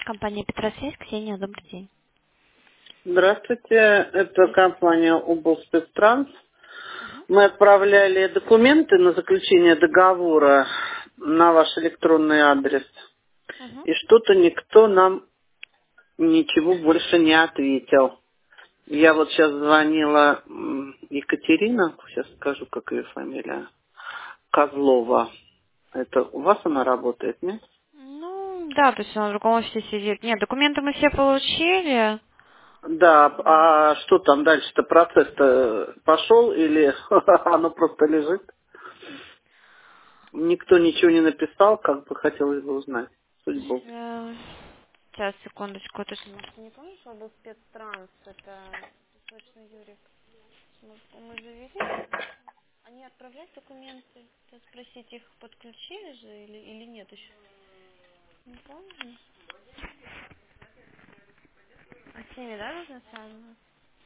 Компания «Петросвязь», Ксения, добрый день. Здравствуйте, это компания «Облспецтранс». Мгм. Мы отправляли документы на заключение договора на ваш электронный адрес. Мгм. И что-то никто нам ничего больше не ответил. Я вот сейчас звонила Екатерина, сейчас скажу, как ее фамилия, Козлова. Это у вас она работает, нет? Ну, да, то есть он в другом офисе сидит. Нет, документы мы все получили. Да, а что там дальше-то? Процесс-то пошел или оно просто лежит? Никто ничего не написал, как бы хотелось бы узнать судьбу. Э, Сейчас, секундочку, точно не помню, что был спецтранс, это точно Юрик. Мы же видели, они отправляют документы, то спросить их, подключили же или нет еще? Не помню. А с ними, да, нужно связываться?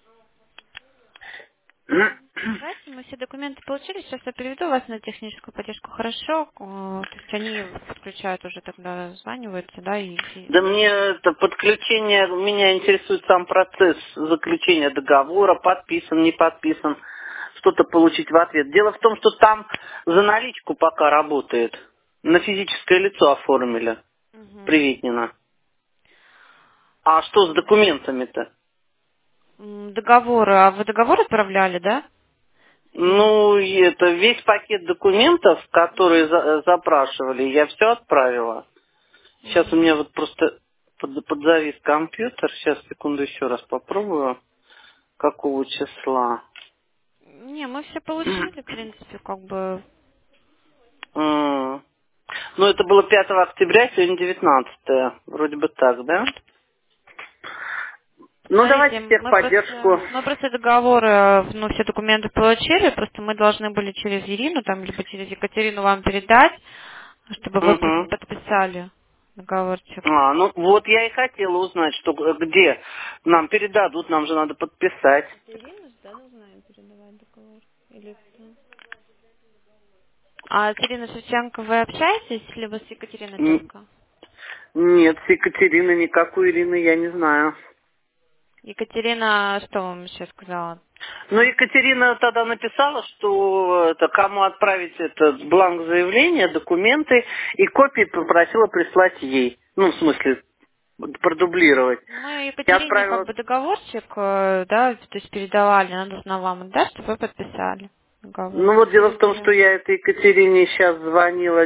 Давайте, мы все документы получили, сейчас я переведу вас на техническую поддержку, хорошо? То есть они подключают уже тогда, званиваются, да, и Да мне это подключение, меня интересует сам процесс заключения договора, подписан, не подписан, что-то получить в ответ. Дело в том, что там за наличку пока работает. На физическое лицо оформили, Мгм. Приветнина. А что с документами-то? Договоры, а вы договор отправляли, да? Или... Ну, и это весь пакет документов, которые запрашивали, я все отправила. Сейчас у Мгм. меня вот просто подзавис компьютер. Сейчас, секунду, еще раз попробую. Какого числа? Не, мы все получили, в принципе, как бы. М. Ну, это было 5 октября, сегодня 19. Вроде бы так, да? Ну, давайте Смотрите, в техподдержку. мы просто договоры, ну, все документы получили, просто мы должны были через Ирину, там, либо через Екатерину вам передать, чтобы вы Угу. подписали договорчик. А, ну вот я и хотела узнать, что где нам передадут, нам же надо подписать. Это Ирина же, да, должна им передавать договор? Или кто? А с Ириной Шевченко вы общаетесь, либо с Екатериной Н- только? Нет, с Екатериной, никакой Ирины я не знаю. Екатерина, что вам еще сказала? Ну, Екатерина тогда написала, что это кому отправить этот бланк заявления, документы, и копии попросила прислать ей. Ну, в смысле, продублировать. Мы Я Екатерине как отправила... бы договорчик, да, то есть передавали, она должна вам отдать, чтобы вы подписали договор Ну, вот дело в через том, нее. что я этой Екатерине сейчас звонила.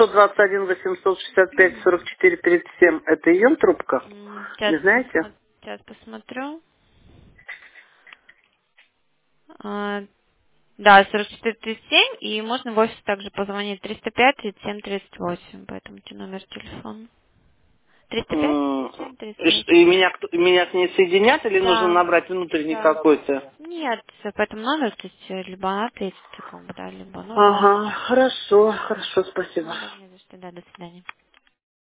921-865-44-37. Это ее трубка? Сейчас, Не знаете? сейчас посмотрю. А, да, 4437, и можно в офис также позвонить 305 37 38, поэтому номер телефона. 305 М, 37 И 38. меня с ней соединят или нужно Да, набрать внутренний да. какой-то? Нет, по этому номеру, то есть либо она ответит, как бы, да, либо, ну, Ага, хорошо, хорошо, спасибо. да, не за что, да, до свидания.